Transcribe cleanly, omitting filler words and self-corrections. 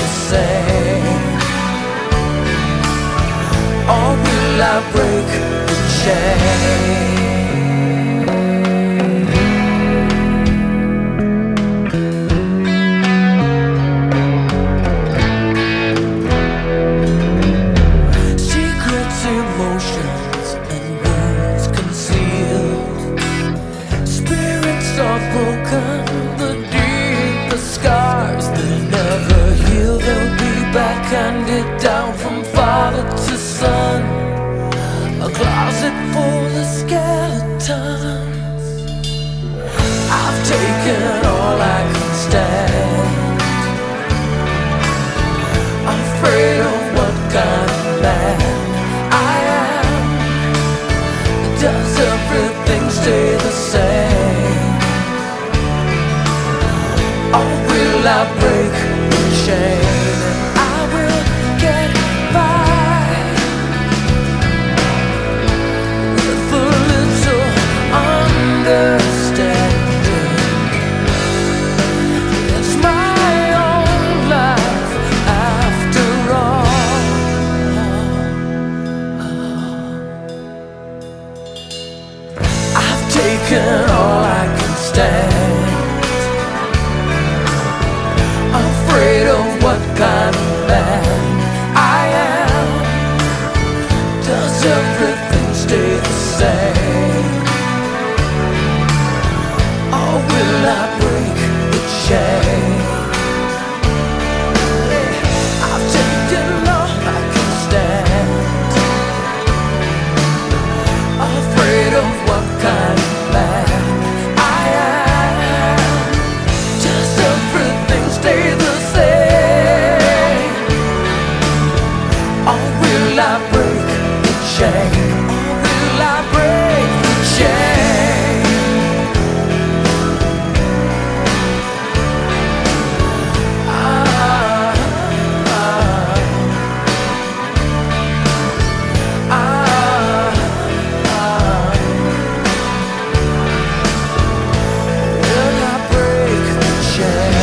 the same? Or will I break the chain? Secrets, emotions, and wounds concealed. Spirits are broken, the deepest scars that never heal. They'll be back-handed down from father to son. A closet full of skeletons. I've taken all I can stand. I'm afraid of what kind of man I am. Does everything stay the same? Or will I break the chain and I will get by with a little understanding? It's my own life after all. I've taken all I can stand. I'm afraid of what kind of man I am. Does everything stay the same? Or will I break the chain? I've taken all I can stand. I'm afraid of what kind of man I am. Does everything stay the same? Or will I break the chain? Or will I break the chain? Will I break the chain?